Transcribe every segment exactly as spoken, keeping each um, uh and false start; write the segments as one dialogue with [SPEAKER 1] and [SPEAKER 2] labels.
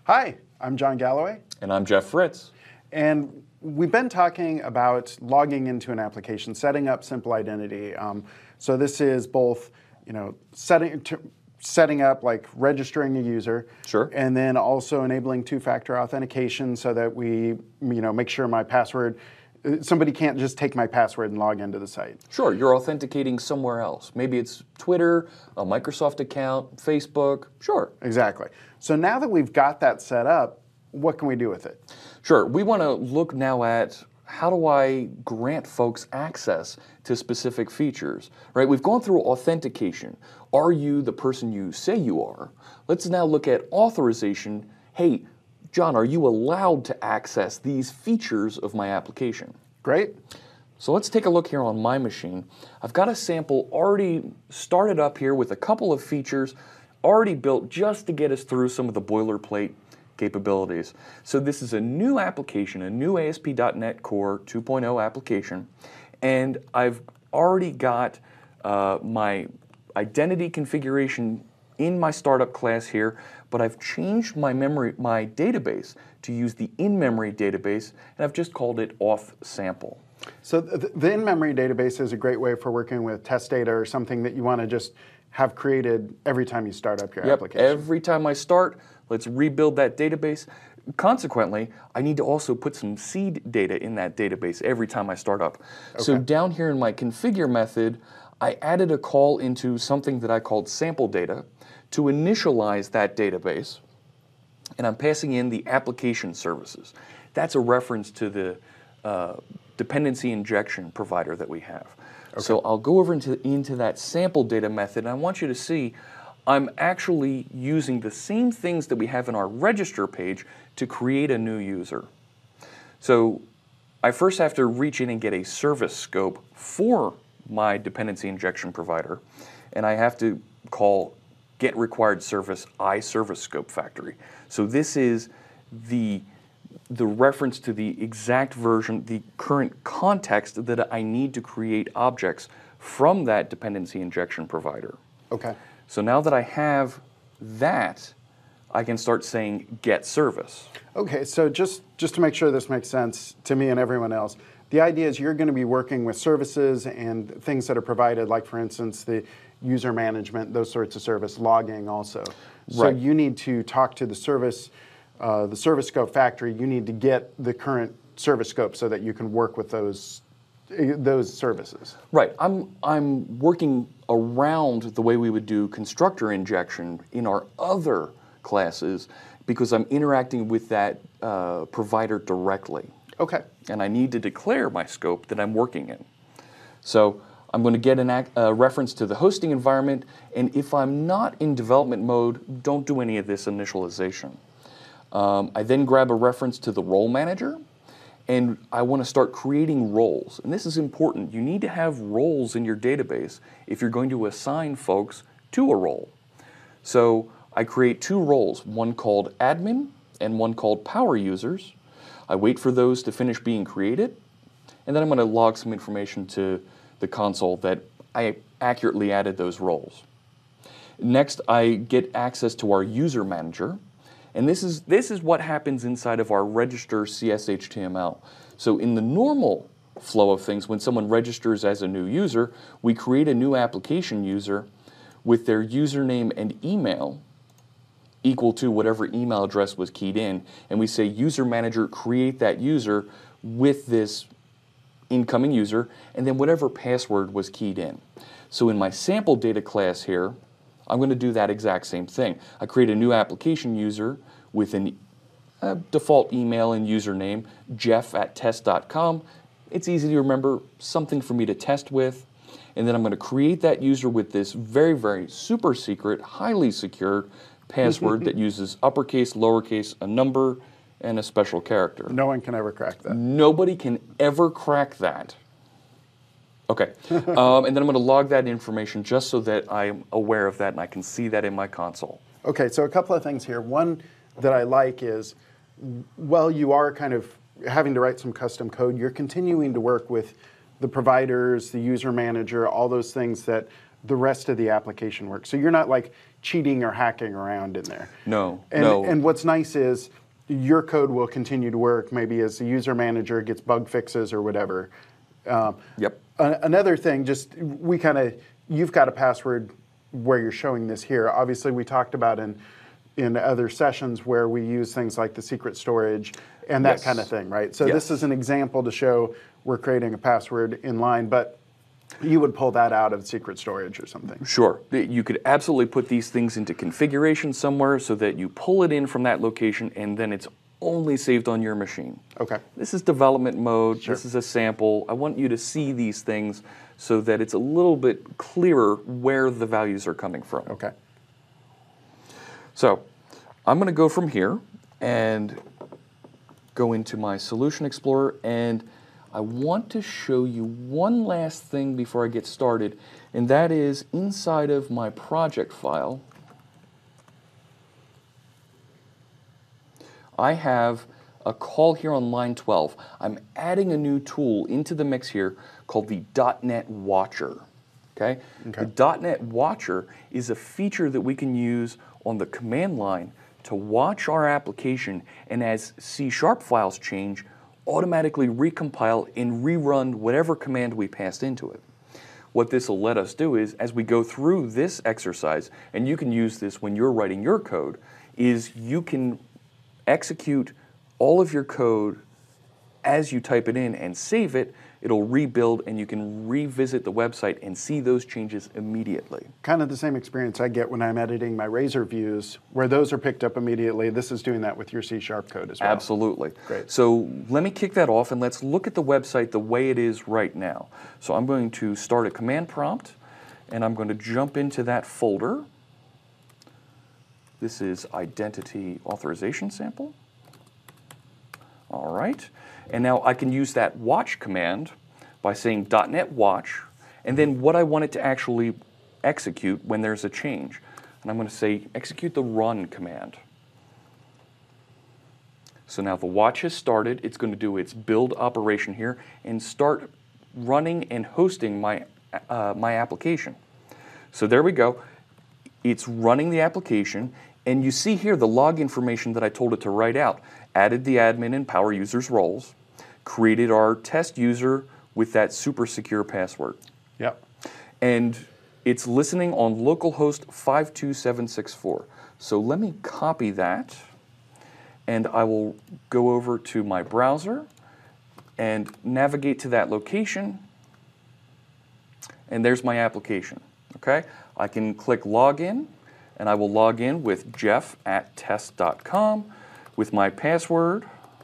[SPEAKER 1] Hi, I'm John Galloway.
[SPEAKER 2] And I'm Jeff Fritz.
[SPEAKER 1] And we've been talking about logging into an application, setting up simple identity. Um, so this is both, you know, setting setting up, like registering a user,
[SPEAKER 2] Sure.
[SPEAKER 1] and then also enabling two-factor authentication so that we, you know, make sure my password, somebody can't just take my password and log into the site.
[SPEAKER 2] Sure, you're authenticating somewhere else. Maybe it's Twitter, a Microsoft account, Facebook, sure.
[SPEAKER 1] Exactly. So now that we've got that set up, what can we do with it?
[SPEAKER 2] Sure, we want to look now at how do I grant folks access to specific features, right? We've gone through authentication. Are you the person you say you are? Let's now look at authorization. Hey, John, are you allowed to access these features of my application?
[SPEAKER 1] Great.
[SPEAKER 2] So let's take a look here on my machine. I've got a sample already started up here with a couple of features already built just to get us through some of the boilerplate capabilities. So this is a new application, a new A S P dot NET Core two point oh application, and I've already got uh, my identity configuration in my startup class here, but I've changed my memory, my database to use the in-memory database, and I've just called it auth sample.
[SPEAKER 1] So the, the in-memory database is a great way for working with test data or something that you want to just have created every time you start up your
[SPEAKER 2] yep,
[SPEAKER 1] application.
[SPEAKER 2] Every time I start, let's rebuild that database. Consequently, I need to also put some seed data in that database every time I start up. Okay. So down here in my configure method, I added a call into something that I called sample data to initialize that database, and I'm passing in the application services. That's a reference to the uh, dependency injection provider that we have. Okay. So I'll go over into, into that sample data method, and I want you to see I'm actually using the same things that we have in our register page to create a new user. So I first have to reach in and get a service scope for my dependency injection provider, and I have to call get required service I service scope factory. So this is the the reference to the exact version, the current context that I need to create objects from that dependency injection provider.
[SPEAKER 1] Okay.
[SPEAKER 2] So now that I have that, I can start saying get service.
[SPEAKER 1] Okay, so just, just to make sure this makes sense to me and everyone else, the idea is you're going to be working with services and things that are provided, like for instance, the user management, those sorts of service, logging also. So
[SPEAKER 2] right.
[SPEAKER 1] You need to talk to the service, uh, the service scope factory. You need to get the current service scope so that you can work with those those services.
[SPEAKER 2] Right. I'm I'm working around the way we would do constructor injection in our other classes because I'm interacting with that uh, provider directly.
[SPEAKER 1] Okay.
[SPEAKER 2] And I need to declare my scope that I'm working in. So I'm going to get a uh, reference to the hosting environment, and if I'm not in development mode, don't do any of this initialization. Um, I then grab a reference to the role manager, and I want to start creating roles. And this is important. You need to have roles in your database if you're going to assign folks to a role. So I create two roles, one called admin and one called power users. I wait for those to finish being created, and then I'm going to log some information to the console that I accurately added those roles. Next, I get access to our user manager, and this is, this is what happens inside of our register C S H T M L. So in the normal flow of things, when someone registers as a new user, we create a new application user with their username and email equal to whatever email address was keyed in, and we say user manager create that user with this incoming user, and then whatever password was keyed in. So in my sample data class here, I'm going to do that exact same thing. I create a new application user with an uh, default email and username, jeff at test dot com. It's easy to remember, something for me to test with, and then I'm going to create that user with this very, very super secret, highly secured password that uses uppercase, lowercase, a number, and a special character.
[SPEAKER 1] No one can ever crack that.
[SPEAKER 2] Nobody can ever crack that. Okay, um, and then I'm going to log that information just so that I'm aware of that and I can see that in my console.
[SPEAKER 1] Okay, so a couple of things here. One that I like is, well, you are kind of having to write some custom code, you're continuing to work with the providers, the user manager, all those things that the rest of the application works. So you're not like cheating or hacking around in there.
[SPEAKER 2] No,
[SPEAKER 1] And,
[SPEAKER 2] no.
[SPEAKER 1] and what's nice is your code will continue to work maybe as the user manager gets bug fixes or whatever. Um,
[SPEAKER 2] Yep.
[SPEAKER 1] a- another thing, just we kind of, you've got a password where you're showing this here. Obviously, we talked about in in other sessions where we use things like the secret storage and that
[SPEAKER 2] Yes.
[SPEAKER 1] kind of thing, right? So
[SPEAKER 2] Yes.
[SPEAKER 1] this is an example to show we're creating a password in line, but you would pull that out of secret storage or something.
[SPEAKER 2] Sure. You could absolutely put these things into configuration somewhere so that you pull it in from that location and then it's only saved on your machine.
[SPEAKER 1] Okay.
[SPEAKER 2] This is development mode.
[SPEAKER 1] Sure.
[SPEAKER 2] This is a sample. I want you to see these things so that it's a little bit clearer where the values are coming from.
[SPEAKER 1] Okay.
[SPEAKER 2] So I'm going to go from here and go into my Solution Explorer, and I want to show you one last thing before I get started, and that is inside of my project file, I have a call here on line twelve. I'm adding a new tool into the mix here called the dot net Watcher. Okay?
[SPEAKER 1] Okay.
[SPEAKER 2] The dot net Watcher is a feature that we can use on the command line to watch our application, and as C sharp files change, automatically recompile and rerun whatever command we passed into it. What this will let us do is, as we go through this exercise, and you can use this when you're writing your code, is you can execute all of your code as you type it in and save it. It'll rebuild, and you can revisit the website and see those changes immediately.
[SPEAKER 1] Kind of the same experience I get when I'm editing my Razor views, where those are picked up immediately. This is doing that with your C sharp code as well.
[SPEAKER 2] Absolutely.
[SPEAKER 1] Great.
[SPEAKER 2] So let me kick that off, and let's look at the website the way it is right now. So I'm going to start a command prompt, and I'm going to jump into that folder. This is identity authorization sample. All right. And now I can use that watch command by saying dot net watch, and then what I want it to actually execute when there's a change. And I'm going to say execute the run command. So now the watch has started. It's going to do its build operation here and start running and hosting my, uh, my application. So there we go. It's running the application, and you see here the log information that I told it to write out. Added the admin and power users roles, created our test user with that super secure password.
[SPEAKER 1] Yep.
[SPEAKER 2] And it's listening on localhost five two seven six four. So let me copy that, and I will go over to my browser and navigate to that location, and there's my application. Okay? I can click login, and I will log in with Jeff at test dot com with my password,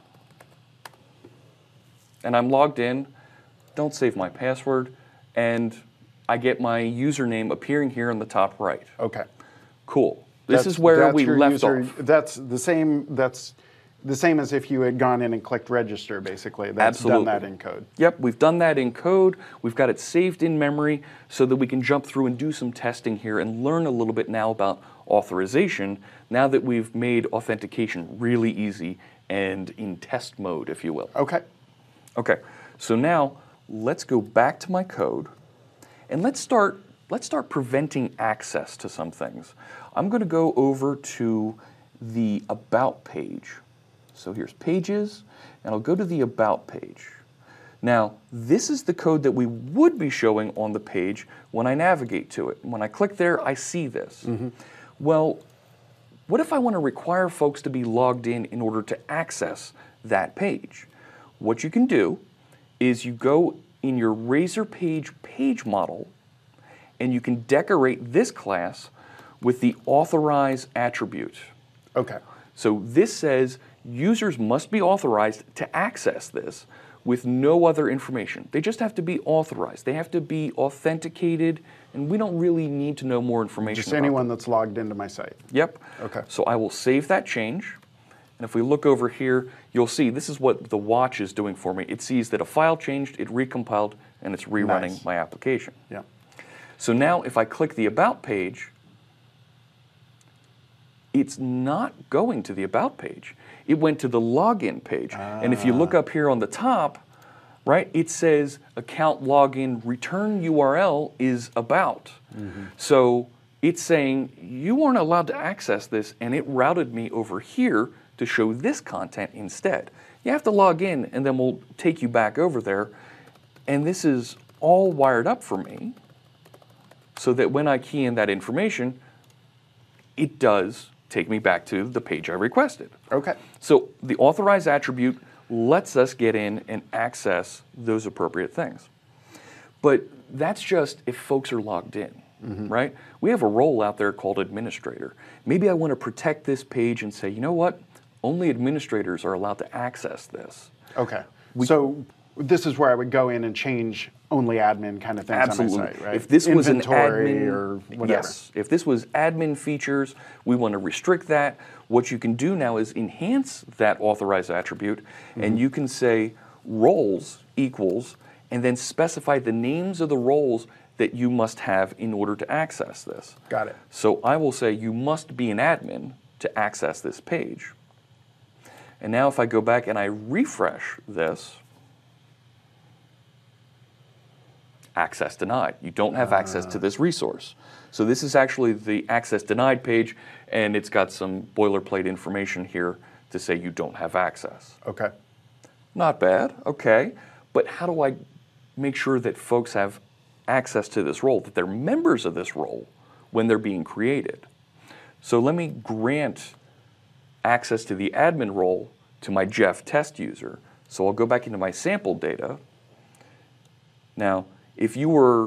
[SPEAKER 2] and I'm logged in. Don't save my password, and I get my username appearing here in the top right.
[SPEAKER 1] Okay.
[SPEAKER 2] Cool. This
[SPEAKER 1] That's-
[SPEAKER 2] is where
[SPEAKER 1] that's
[SPEAKER 2] we
[SPEAKER 1] your
[SPEAKER 2] left
[SPEAKER 1] user-
[SPEAKER 2] off.
[SPEAKER 1] That's the same. That's the same as if you had gone in and clicked register. Basically, that's
[SPEAKER 2] Absolutely.
[SPEAKER 1] done that in code.
[SPEAKER 2] Yep, we've done that in code. We've got it saved in memory so that we can jump through and do some testing here and learn a little bit now about authorization, now that we've made authentication really easy and in test mode, if you will.
[SPEAKER 1] Okay.
[SPEAKER 2] Okay, so now let's go back to my code, and let's start, let's start preventing access to some things. I'm going to go over to the About page. So here's Pages, and I'll go to the About page. Now, this is the code that we would be showing on the page when I navigate to it. When I click there, I see this. Mm-hmm. Well, what if I want to require folks to be logged in in order to access that page? What you can do is you go in your Razor Page page model, and you can decorate this class with the authorize attribute.
[SPEAKER 1] Okay.
[SPEAKER 2] So this says users must be authorized to access this with no other information. They just have to be authorized. They have to be authenticated, and we don't really need to know more information
[SPEAKER 1] Just
[SPEAKER 2] about
[SPEAKER 1] anyone
[SPEAKER 2] them.
[SPEAKER 1] that's logged into my site.
[SPEAKER 2] Yep.
[SPEAKER 1] Okay.
[SPEAKER 2] So I will save that change. And if we look over here, you'll see this is what the watch is doing for me. It sees that a file changed, it recompiled, and it's rerunning
[SPEAKER 1] Nice.
[SPEAKER 2] my application.
[SPEAKER 1] Yeah.
[SPEAKER 2] So now if I click the About page, it's not going to the About page. It went to the Login page.
[SPEAKER 1] Ah.
[SPEAKER 2] And if you look up here on the top, right, it says account login return U R L is about. Mm-hmm. So it's saying you weren't allowed to access this, and it routed me over here to show this content instead. You have to log in, and then we'll take you back over there. And this is all wired up for me so that when I key in that information, it does take me back to the page I requested.
[SPEAKER 1] Okay.
[SPEAKER 2] So the authorize attribute lets us get in and access those appropriate things. But that's just if folks are logged in, mm-hmm. right? We have a role out there called administrator. Maybe I want to protect this page and say, you know what? Only administrators are allowed to access this.
[SPEAKER 1] Okay. We, so this is where I would go in and change only admin kind of things
[SPEAKER 2] absolutely.
[SPEAKER 1] on my site, right?
[SPEAKER 2] If this was an
[SPEAKER 1] Inventory
[SPEAKER 2] admin,
[SPEAKER 1] or whatever.
[SPEAKER 2] Yes. If this was admin features, we want to restrict that. What you can do now is enhance that authorized attribute, mm-hmm. and you can say roles equals, and then specify the names of the roles that you must have in order to access this.
[SPEAKER 1] Got it.
[SPEAKER 2] So I will say you must be an admin to access this page. And now if I go back and I refresh this, access denied. You don't have uh. access to this resource. So this is actually the access denied page, and it's got some boilerplate information here to say you don't have access.
[SPEAKER 1] Okay.
[SPEAKER 2] Not bad, okay. But how do I make sure that folks have access to this role, that they're members of this role when they're being created? So let me grant access to the admin role to my Jeff test user. So I'll go back into my sample data. Now, if you were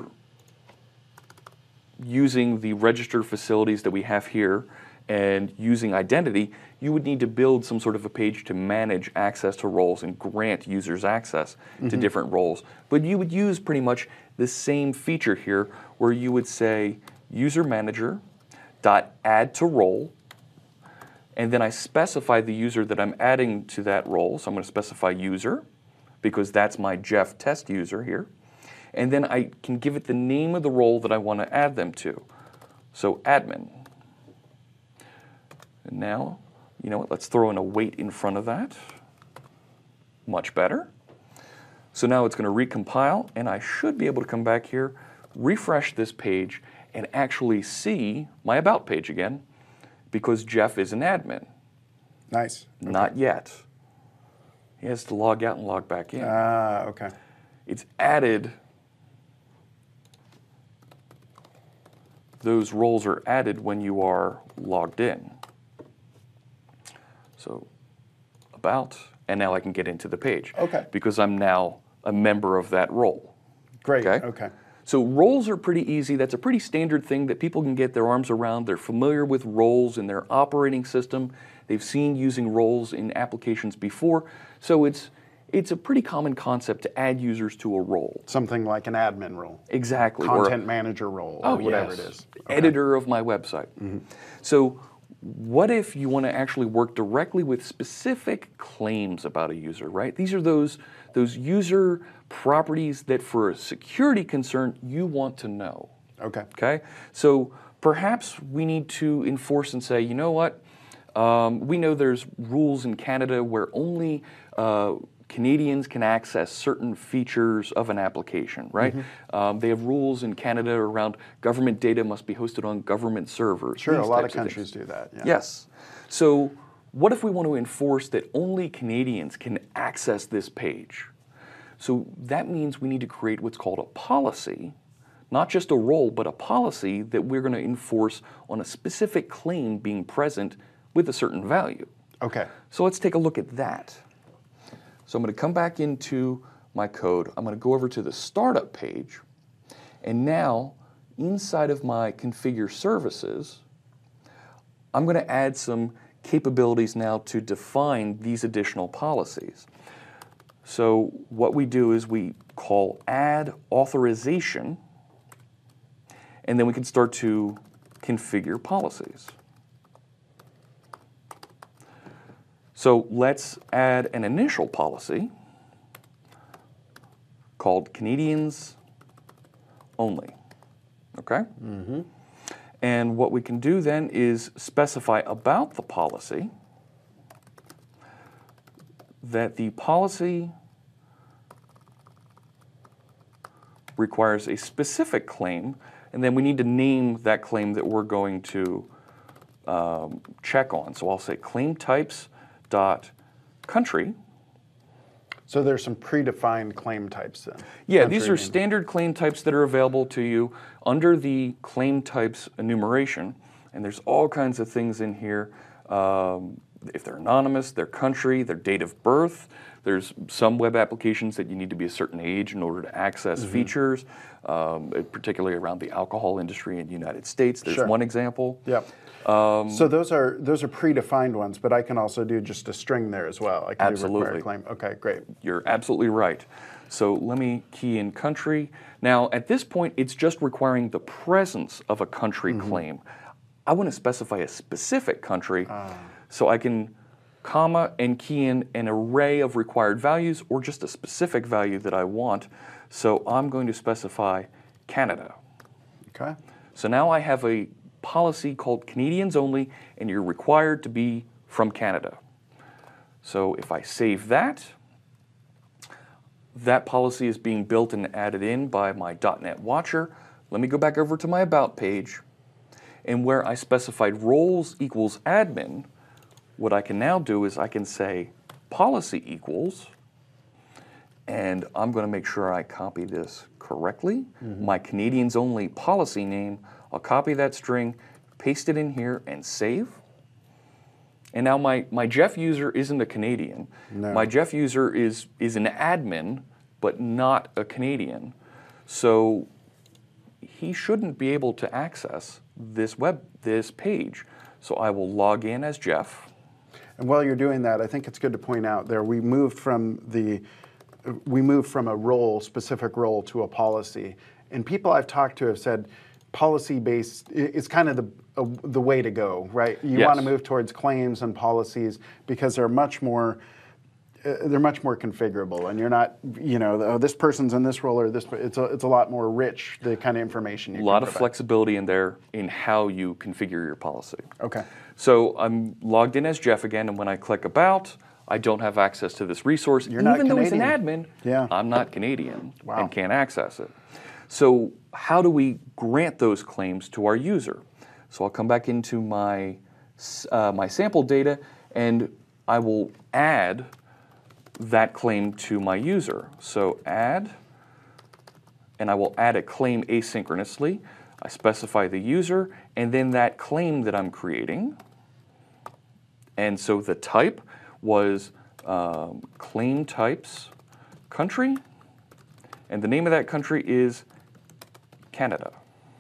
[SPEAKER 2] using the registered facilities that we have here and using identity, you would need to build some sort of a page to manage access to roles and grant users access mm-hmm. to different roles. But you would use pretty much the same feature here where you would say user manager dot add to role, and then I specify the user that I'm adding to that role. So I'm going to specify user because that's my Jeff test user here. And then I can give it the name of the role that I want to add them to. So admin. And now, you know what, let's throw in a wait in front of that. Much better. So now it's going to recompile, and I should be able to come back here, refresh this page, and actually see my About page again, because Jeff is an admin.
[SPEAKER 1] Nice. Okay.
[SPEAKER 2] Not yet. He has to log out and log back in.
[SPEAKER 1] Ah, uh, okay.
[SPEAKER 2] It's added. Those roles are added when you are logged in. So, About, and now I can get into the page.
[SPEAKER 1] Okay.
[SPEAKER 2] Because I'm now a member of that role.
[SPEAKER 1] Great,
[SPEAKER 2] okay.
[SPEAKER 1] okay.
[SPEAKER 2] So roles are pretty easy. That's a pretty standard thing that people can get their arms around. They're familiar with roles in their operating system. They've seen using roles in applications before. So it's it's a pretty common concept to add users to a role.
[SPEAKER 1] Something like an admin role.
[SPEAKER 2] Exactly.
[SPEAKER 1] Content
[SPEAKER 2] or,
[SPEAKER 1] manager role,
[SPEAKER 2] oh,
[SPEAKER 1] or whatever
[SPEAKER 2] yes.
[SPEAKER 1] it is.
[SPEAKER 2] Okay. Editor of my website. Mm-hmm. So what if you want to actually work directly with specific claims about a user, right? These are those, those user properties that for a security concern you want to know.
[SPEAKER 1] Okay.
[SPEAKER 2] Okay? So perhaps we need to enforce and say, you know what? Um, we know there's rules in Canada where only uh, Canadians can access certain features of an application, right? Mm-hmm. Um, they have rules in Canada around government data must be hosted on government servers.
[SPEAKER 1] Sure, a lot of countries do that. Yeah.
[SPEAKER 2] Yes. So what if we want to enforce that only Canadians can access this page? So that means we need to create what's called a policy, not just a role, but a policy that we're going to enforce on a specific claim being present with a certain value.
[SPEAKER 1] Okay.
[SPEAKER 2] So let's take a look at that. So I'm going to come back into my code. I'm going to go over to the startup page. And now, inside of my configure services, I'm going to add some capabilities now to define these additional policies. So what we do is we call add authorization, and then we can start to configure policies. So let's add an initial policy called Canadians only, okay? Mm-hmm. And what we can do then is specify about the policy that the policy requires a specific claim and then we need to name that claim that we're going to um, check on. So I'll say claim types dot country.
[SPEAKER 1] So there's some predefined claim types then?
[SPEAKER 2] Yeah,
[SPEAKER 1] Country
[SPEAKER 2] these are
[SPEAKER 1] name.
[SPEAKER 2] standard claim types that are available to you under the claim types enumeration. And there's all kinds of things in here. Um, if they're anonymous, their country, their date of birth. There's some web applications that you need to be a certain age in order to access mm-hmm. features, um, particularly around the alcohol industry in the United States. There's
[SPEAKER 1] sure.
[SPEAKER 2] one example.
[SPEAKER 1] Yep. Um, so those are those are predefined ones, but I can also do just a string there as well. I can
[SPEAKER 2] absolutely.
[SPEAKER 1] do required claim. Okay, great.
[SPEAKER 2] You're absolutely right. So let me key in country. Now, at this point, it's just requiring the presence of a country mm-hmm. claim. I want to specify a specific country, uh. so I can comma and key in an array of required values or just a specific value that I want. So I'm going to specify Canada.
[SPEAKER 1] Okay.
[SPEAKER 2] So now I have a policy called Canadians only, and you're required to be from Canada. So if I save that, that policy is being built and added in by my dot net Watcher. Let me go back over to my About page, and where I specified roles equals admin, what I can now do is I can say policy equals, and I'm going to make sure I copy this correctly. Mm-hmm. My Canadians only policy name, I'll copy that string, paste it in here, and save. And now my, my Jeff user isn't a Canadian.
[SPEAKER 1] No.
[SPEAKER 2] My Jeff user is, is an admin, but not a Canadian. So he shouldn't be able to access this web, this page. So I will log in as Jeff.
[SPEAKER 1] And while you're doing that, I think it's good to point out there, we moved from the, we moved from a role, specific role, to a policy. And people I've talked to have said, policy-based is kind of the uh, the way to go, right? You
[SPEAKER 2] yes.
[SPEAKER 1] want to move towards claims and policies because they're much more uh, they're much more configurable, and you're not, you know, oh, this person's in this role or this. It's a it's a lot more rich, the kind of information you.
[SPEAKER 2] A lot
[SPEAKER 1] can
[SPEAKER 2] of
[SPEAKER 1] provide.
[SPEAKER 2] Flexibility in there in how you configure your policy.
[SPEAKER 1] Okay.
[SPEAKER 2] So I'm logged in as Jeff again, and when I click About, I don't have access to this resource.
[SPEAKER 1] You're
[SPEAKER 2] Even
[SPEAKER 1] not
[SPEAKER 2] though
[SPEAKER 1] Canadian.
[SPEAKER 2] he's an admin,
[SPEAKER 1] yeah.
[SPEAKER 2] I'm not Canadian
[SPEAKER 1] wow.
[SPEAKER 2] and can't access it. So how do we grant those claims to our user? So I'll come back into my, uh, my sample data, and I will add that claim to my user. So add, and I will add a claim asynchronously. I specify the user, and then that claim that I'm creating. And so the type was um, claim types country, and the name of that country is Canada.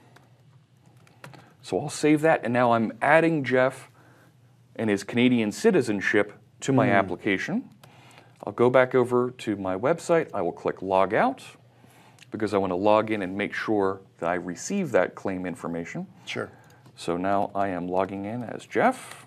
[SPEAKER 2] So I'll save that, and now I'm adding Jeff and his Canadian citizenship to my mm. application. I'll go back over to my website. I will click Log Out because I want to log in and make sure that I receive that claim information.
[SPEAKER 1] Sure.
[SPEAKER 2] So now I am logging in as Jeff.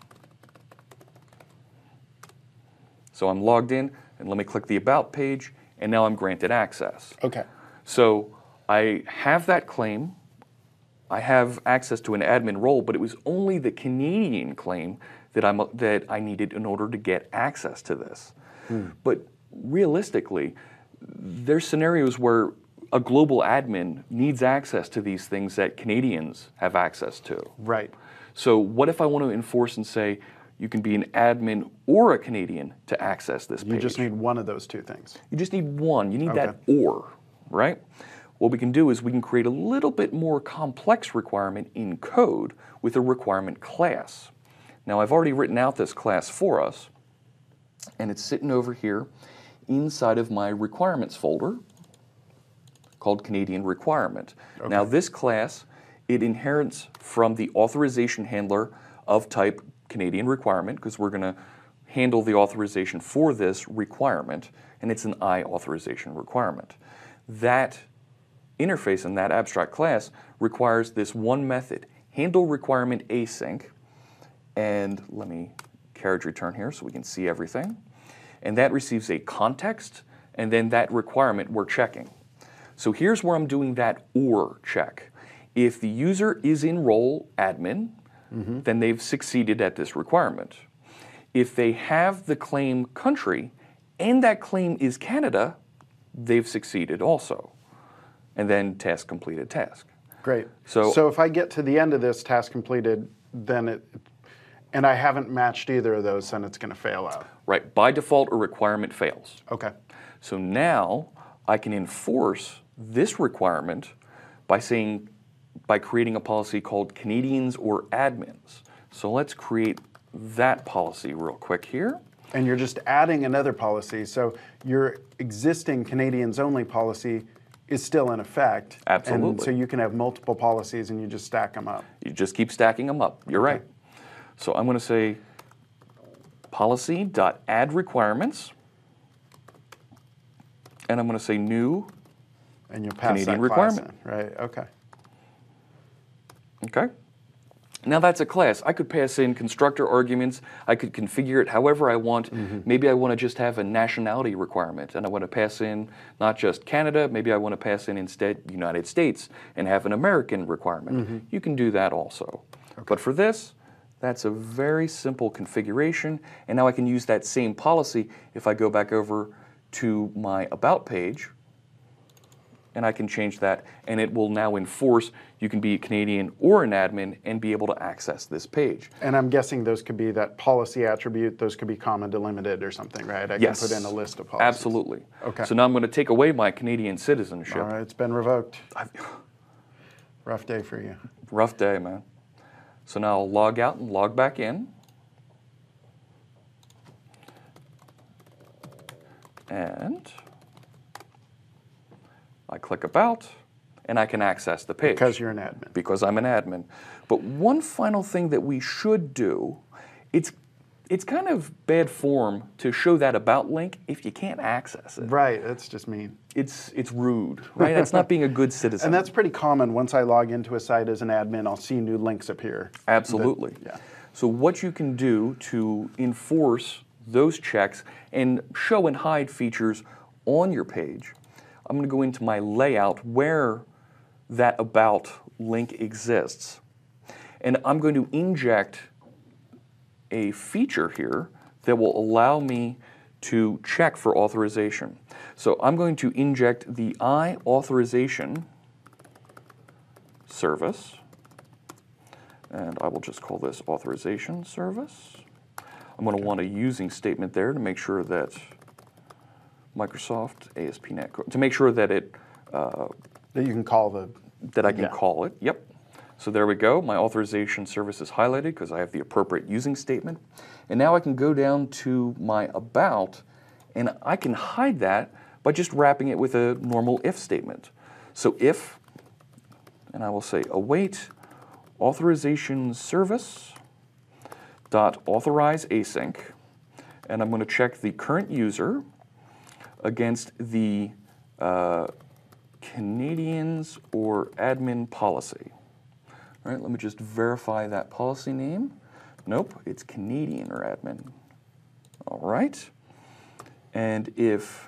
[SPEAKER 2] So I'm logged in, and let me click the About page, and now I'm granted access.
[SPEAKER 1] Okay.
[SPEAKER 2] So I have that claim. I have access to an admin role, but it was only the Canadian claim that I'm that I needed in order to get access to this. Hmm. But realistically, there's scenarios where a global admin needs access to these things that Canadians have access to.
[SPEAKER 1] Right.
[SPEAKER 2] So what if I want to enforce and say you can be an admin or a Canadian to access this page?
[SPEAKER 1] You just need one of those two things.
[SPEAKER 2] You just need one. You need
[SPEAKER 1] Okay.
[SPEAKER 2] that or, right? What we can do is we can create a little bit more complex requirement in code with a requirement class. Now, I've already written out this class for us, and it's sitting over here inside of my requirements folder called Canadian Requirement. Okay. Now, this class, it inherits from the authorization handler of type Canadian Requirement, because we're going to handle the authorization for this requirement, and it's an I authorization requirement. That interface in that abstract class requires this one method, handle requirement async, and let me carriage return here so we can see everything, and that receives a context, and then that requirement we're checking. So here's where I'm doing that or check. If the user is in role admin, mm-hmm. then they've succeeded at this requirement. If they have the claim country and that claim is Canada, they've succeeded also. And then task completed task.
[SPEAKER 1] Great.
[SPEAKER 2] So,
[SPEAKER 1] so if I get to the end of this task completed, then it, and I haven't matched either of those, then it's going to fail out.
[SPEAKER 2] right, by default, a requirement fails.
[SPEAKER 1] Okay.
[SPEAKER 2] So now I can enforce this requirement by saying, by creating a policy called Canadians or admins. So let's create that policy real quick here.
[SPEAKER 1] And you're just adding another policy. So your existing Canadians only policy is still in effect.
[SPEAKER 2] Absolutely.
[SPEAKER 1] And so you can have multiple policies and you just stack them up.
[SPEAKER 2] You just keep stacking them up. You're right. So I'm going to say policy.add requirements. And I'm going to say new
[SPEAKER 1] And you'll pass
[SPEAKER 2] Canadian
[SPEAKER 1] that class
[SPEAKER 2] requirement.
[SPEAKER 1] in, right? Okay.
[SPEAKER 2] Okay. Now that's a class. I could pass in constructor arguments. I could configure it however I want. Mm-hmm. Maybe I want to just have a nationality requirement and I want to pass in not just Canada, maybe I want to pass in instead United States and have an American requirement. Mm-hmm. You can do that also. Okay. But for this, that's a very simple configuration, and now I can use that same policy if I go back over to my About page, and I can change that, and it will now enforce you can be a Canadian or an admin and be able to access this page.
[SPEAKER 1] And I'm guessing those could be that policy attribute, those could be comma delimited or something, right? I
[SPEAKER 2] yes.
[SPEAKER 1] can put in a list of policies.
[SPEAKER 2] Absolutely.
[SPEAKER 1] Okay.
[SPEAKER 2] So now I'm going to take away my Canadian citizenship.
[SPEAKER 1] All right, it's been revoked.
[SPEAKER 2] I've,
[SPEAKER 1] Rough day for you.
[SPEAKER 2] Rough day, man. So now I'll log out and log back in. And I click About, and I can access the page.
[SPEAKER 1] Because you're an admin.
[SPEAKER 2] Because I'm an admin. But one final thing that we should do, it's it's kind of bad form to show that About link if you can't access it.
[SPEAKER 1] Right, that's just mean.
[SPEAKER 2] It's it's rude, right? That's not being a good citizen.
[SPEAKER 1] And that's pretty common. Once I log into a site as an admin, I'll see new links appear.
[SPEAKER 2] Absolutely.
[SPEAKER 1] That, yeah.
[SPEAKER 2] So what you can do to enforce those checks and show and hide features on your page, I'm going to go into my layout where that About link exists. And I'm going to inject a feature here that will allow me to check for authorization. So I'm going to inject the iAuthorizations service, and I will just call this authorization service. I'm going to want a using statement there to make sure that Microsoft A S P dot net, to make sure that it uh,
[SPEAKER 1] that you can call the
[SPEAKER 2] that I can
[SPEAKER 1] yeah.
[SPEAKER 2] call it. Yep. So there we go. My authorization service is highlighted because I have the appropriate using statement. And now I can go down to my About, and I can hide that by just wrapping it with a normal if statement. So if, and I will say await authorization service dot authorize async, and I'm going to check the current user against the uh, Canadians or admin policy. All right, let me just verify that policy name. Nope, it's Canadian or admin. All right. And if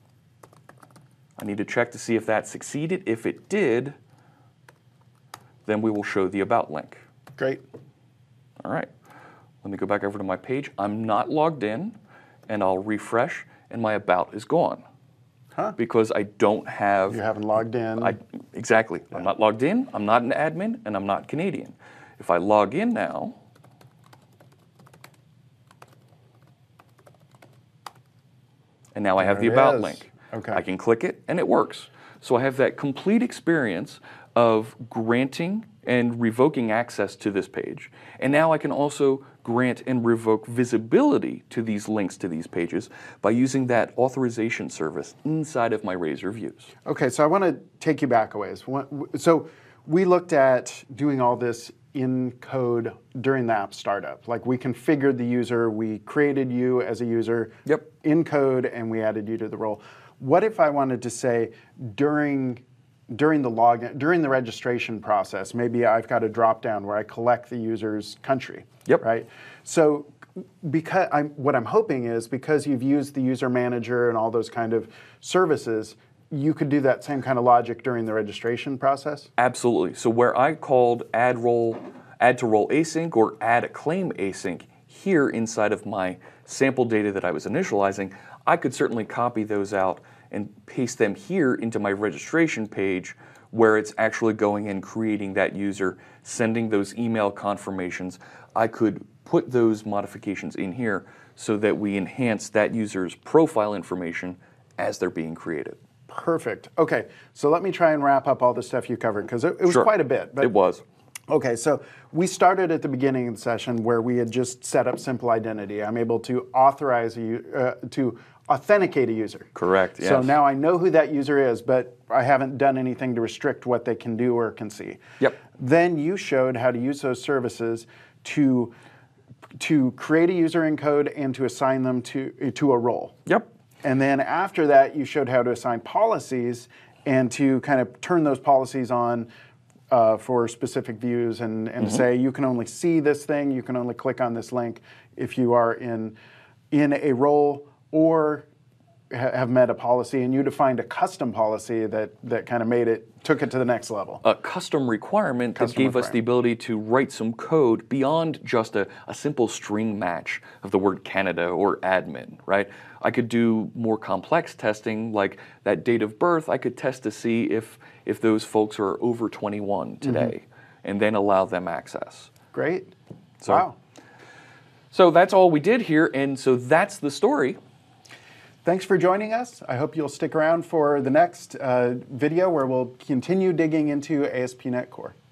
[SPEAKER 2] I need to check to see if that succeeded, if it did, then we will show the About link.
[SPEAKER 1] Great.
[SPEAKER 2] All right. Let me go back over to my page. I'm not logged in, and I'll refresh, and my About is gone.
[SPEAKER 1] Huh?
[SPEAKER 2] Because I don't have...
[SPEAKER 1] You haven't logged in.
[SPEAKER 2] I, exactly. Yeah. I'm not logged in, I'm not an admin, and I'm not Canadian. If I log in now, and now I have
[SPEAKER 1] there
[SPEAKER 2] the About
[SPEAKER 1] is.
[SPEAKER 2] link.
[SPEAKER 1] Okay.
[SPEAKER 2] I can click it, and it works. So I have that complete experience of granting and revoking access to this page. And now I can also grant and revoke visibility to these links to these pages by using that authorization service inside of my Razor views.
[SPEAKER 1] Okay, so I want to take you back a ways. So we looked at doing all this in code during the app startup. Like we configured the user, we created you as a user
[SPEAKER 2] Yep.
[SPEAKER 1] in code, and we added you to the role. What if I wanted to say during during the login, during the registration process, maybe I've got a drop down where I collect the user's country.
[SPEAKER 2] Yep.
[SPEAKER 1] Right. So because I'm, what I'm hoping is because you've used the user manager and all those kind of services, you could do that same kind of logic during the registration process?
[SPEAKER 2] Absolutely. So where I called add role, add to role async or add a claim async here inside of my sample data that I was initializing, I could certainly copy those out and paste them here into my registration page where it's actually going and creating that user, sending those email confirmations. I could put those modifications in here so that we enhance that user's profile information as they're being created.
[SPEAKER 1] Perfect. Okay, so let me try and wrap up all the stuff you covered, because it, it was
[SPEAKER 2] Sure.
[SPEAKER 1] quite a bit. But
[SPEAKER 2] It was.
[SPEAKER 1] Okay, so we started at the beginning of the session where we had just set up simple identity. I'm able to authorize a, u- uh, to authenticate a user.
[SPEAKER 2] Correct,
[SPEAKER 1] So
[SPEAKER 2] yes.
[SPEAKER 1] now I know who that user is, but I haven't done anything to restrict what they can do or can see.
[SPEAKER 2] Yep.
[SPEAKER 1] Then you showed how to use those services to to create a user encode and to assign them to to a role.
[SPEAKER 2] Yep.
[SPEAKER 1] And then after that, you showed how to assign policies and to kind of turn those policies on uh, for specific views and, and
[SPEAKER 2] Mm-hmm.
[SPEAKER 1] say you can only see this thing, you can only click on this link if you are in, in a role or ha- have met a policy, and you defined a custom policy that, that kind of made it, took it to the next level.
[SPEAKER 2] A custom requirement that
[SPEAKER 1] Custom
[SPEAKER 2] gave us the
[SPEAKER 1] requirement.
[SPEAKER 2] ability to write some code beyond just a, a simple string match of the word Canada or admin, right? I could do more complex testing, like that date of birth. I could test to see if, if those folks are over twenty-one today, and then allow them access.
[SPEAKER 1] Great.
[SPEAKER 2] So-
[SPEAKER 1] Wow.
[SPEAKER 2] So that's all we did here, and so that's the story.
[SPEAKER 1] Thanks for joining us. I hope you'll stick around for the next uh, video where we'll continue digging into A S P dot NET Core.